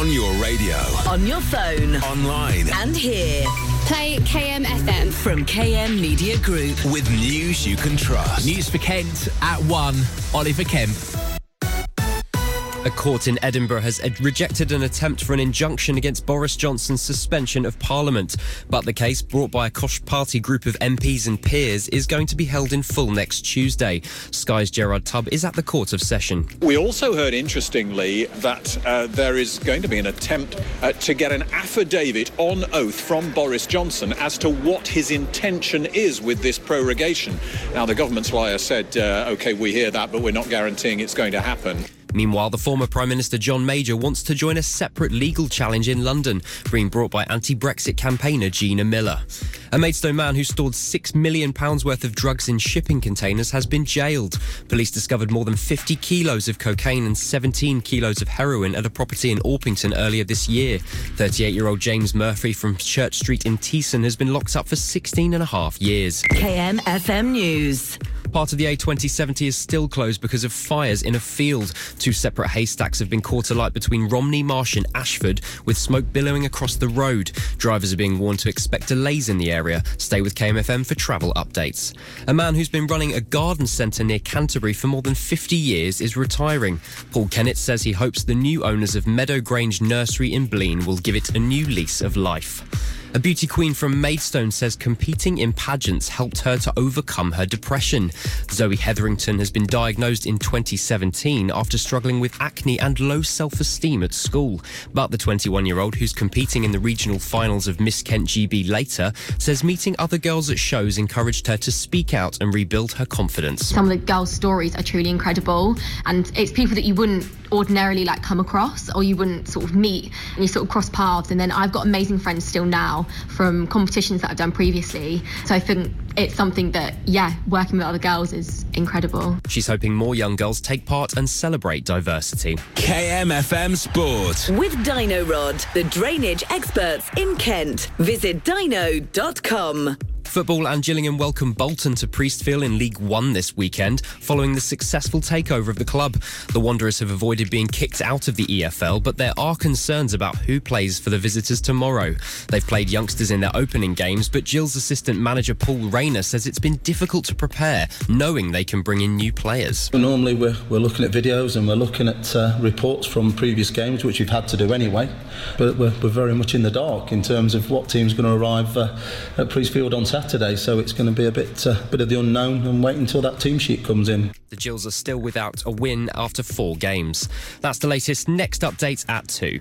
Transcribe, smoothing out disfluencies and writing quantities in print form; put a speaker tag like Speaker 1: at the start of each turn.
Speaker 1: On your radio.
Speaker 2: On your phone.
Speaker 1: Online.
Speaker 2: And here.
Speaker 3: Play KM FM.
Speaker 2: From KM Media Group.
Speaker 1: With news you can trust.
Speaker 4: News for Kent at 1. Oliver Kemp.
Speaker 5: A court in Edinburgh has rejected an attempt for an injunction against Boris Johnson's suspension of Parliament. But the case, brought by a Koch Party group of MPs and peers, is going to be held in full next Tuesday. Sky's Gerard Tubb is at the Court of Session.
Speaker 6: We also heard, interestingly, that there is going to be an attempt to get an affidavit on oath from Boris Johnson as to what his intention is with this prorogation. Now, the government's lawyer said, OK, we hear that, but we're not guaranteeing it's going to happen.
Speaker 5: Meanwhile, the former Prime Minister John Major wants to join a separate legal challenge in London, being brought by anti-Brexit campaigner Gina Miller. A Maidstone man who stored £6 million worth of drugs in shipping containers has been jailed. Police discovered more than 50 kilos of cocaine and 17 kilos of heroin at a property in Orpington earlier this year. 38-year-old James Murphy from Church Street in Teesson has been locked up for 16 and a half years.
Speaker 2: KM FM News.
Speaker 5: Part of the A2070 is still closed because of fires in a field. Two separate haystacks have been caught alight between Romney Marsh and Ashford, with smoke billowing across the road. Drivers are being warned to expect delays in the area. Stay with KMFM for travel updates. A man who's been running a garden centre near Canterbury for more than 50 years is retiring. Paul Kennett says he hopes the new owners of Meadow Grange Nursery in Blean will give it a new lease of life. A beauty queen from Maidstone says competing in pageants helped her to overcome her depression. Zoe Hetherington has been diagnosed in 2017 after struggling with acne and low self-esteem at school. But the 21-year-old, who's competing in the regional finals of Miss Kent GB later, says meeting other girls at shows encouraged her to speak out and rebuild her confidence.
Speaker 3: Some of the girls' stories are truly incredible, and it's people that you wouldn't ordinarily come across, or you wouldn't sort of meet, and you sort of cross paths. And then I've got amazing friends still now from competitions that I've done previously, so I think it's something that, working with other girls is incredible.
Speaker 5: She's hoping more young girls take part and celebrate diversity.
Speaker 1: KMFM Sport.
Speaker 2: With Dino Rod, the drainage experts in Kent. Visit dino.com.
Speaker 5: Football and Gillingham welcome Bolton to Priestfield in League One this weekend, following the successful takeover of the club. The Wanderers have avoided being kicked out of the EFL, but there are concerns about who plays for the visitors tomorrow. They've played youngsters in their opening games, but Gill's assistant manager Paul Rayner says it's been difficult to prepare, knowing they can bring in new players.
Speaker 7: Normally we're looking at videos and we're looking at reports from previous games, which we've had to do anyway, but we're very much in the dark in terms of what team's going to arrive at Priestfield on Saturday, so it's going to be a bit of the unknown and wait until that team sheet comes in.
Speaker 5: The Gills are still without a win after 4 games. That's the latest. Next updates at 2.